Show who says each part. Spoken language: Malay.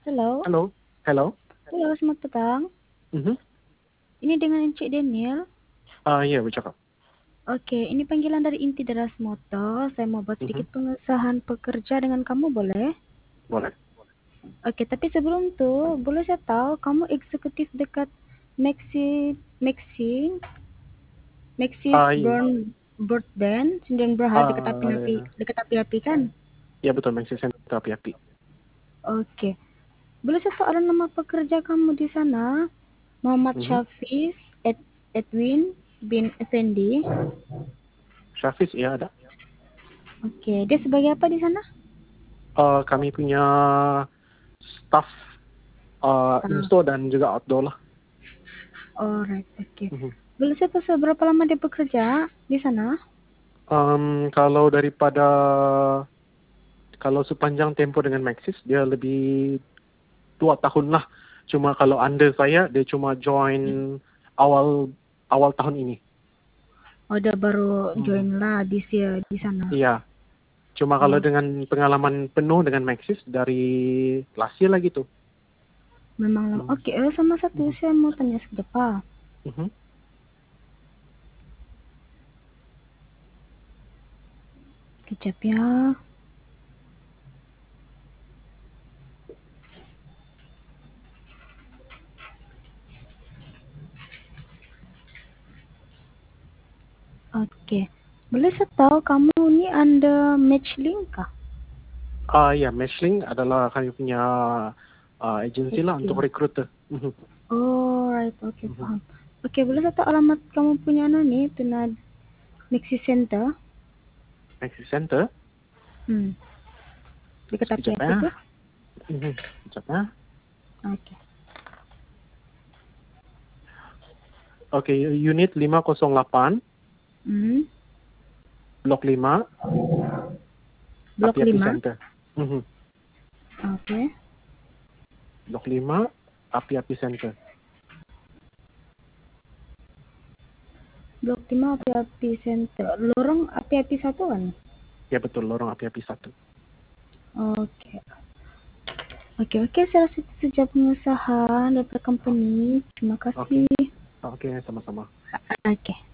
Speaker 1: Halo,
Speaker 2: Halo, halo.
Speaker 1: halo, selamat petang.
Speaker 2: Mhm.
Speaker 1: Ini dengan Encik Daniel.
Speaker 2: Iya, bercakap.
Speaker 1: Oke, ini panggilan dari Inti Deras Motor. Saya mau buat
Speaker 2: Mhm.
Speaker 1: sedikit pengesahan pekerja dengan kamu, boleh?
Speaker 2: Boleh.
Speaker 1: Oke, tapi sebelum itu, boleh saya tahu kamu eksekutif dekat Maxi, Maxi, Maxis
Speaker 2: Iya.
Speaker 1: Broadband, Sindang Berhad
Speaker 2: Ya.
Speaker 1: dekat api-api kan?
Speaker 2: Ya betul, Maxi Center api-api.
Speaker 1: Oke, boleh saya tahu ada nama pekerja kamu di sana? Muhammad
Speaker 2: Mhm.
Speaker 1: Syafiz, Edwin bin Effendi.
Speaker 2: Syafis, ya ada.
Speaker 1: Oke, dia sebagai apa di sana?
Speaker 2: Kami punya staff
Speaker 1: Staff.
Speaker 2: in-store dan juga outdoor lah.
Speaker 1: Alright, oke.
Speaker 2: Mhm.
Speaker 1: Boleh saya tahu seberapa lama dia bekerja di sana?
Speaker 2: Kalau kalau sepanjang tempo dengan Maxis, dia lebih 2 tahun lah. Cuma kalau under saya, dia cuma join awal awal tahun ini.
Speaker 1: Oh, dia baru
Speaker 2: Hmm.
Speaker 1: join lah di sana.
Speaker 2: Iya. Cuma kalau
Speaker 1: Oh,
Speaker 2: dengan pengalaman penuh dengan Maxis dari last year lah gitu.
Speaker 1: memang lama.
Speaker 2: Hmm.
Speaker 1: Oke, sama satu
Speaker 2: Mhm.
Speaker 1: saya mau tanya sedikit.
Speaker 2: Mhm.
Speaker 1: Kecap ya. Oke. Boleh saya tahu kamu ini under Matchlink kah?
Speaker 2: Ya, Meshlink adalah kami punya agensi lah untuk
Speaker 1: Agency.
Speaker 2: recruiter. Mhm.
Speaker 1: Oh, right. Oke,
Speaker 2: Mhm.
Speaker 1: paham. Oke, boleh saya tahu alamat kamu punya nih, Tuna Nexi Center?
Speaker 2: Maxis Center,
Speaker 1: Hmm, dekat
Speaker 2: sekejap
Speaker 1: api-api
Speaker 2: ya.
Speaker 1: tuh.
Speaker 2: Sekejap ya.
Speaker 1: Oke.
Speaker 2: Oke, unit 508,
Speaker 1: Hmm,
Speaker 2: blok 5,
Speaker 1: Blok
Speaker 2: Api-Api
Speaker 1: 5.
Speaker 2: Center. Mhm.
Speaker 1: Oke.
Speaker 2: Blok 5, Api-Api Center.
Speaker 1: Blok 5 api-api center. Lorong api-api satu kan?
Speaker 2: Ya betul, lorong Api-Api 1.
Speaker 1: Oke. Oke, saya rasa itu saja pengesahan dari company. Terima
Speaker 2: Oke,
Speaker 1: kasih.
Speaker 2: oke, sama-sama.
Speaker 1: Oke.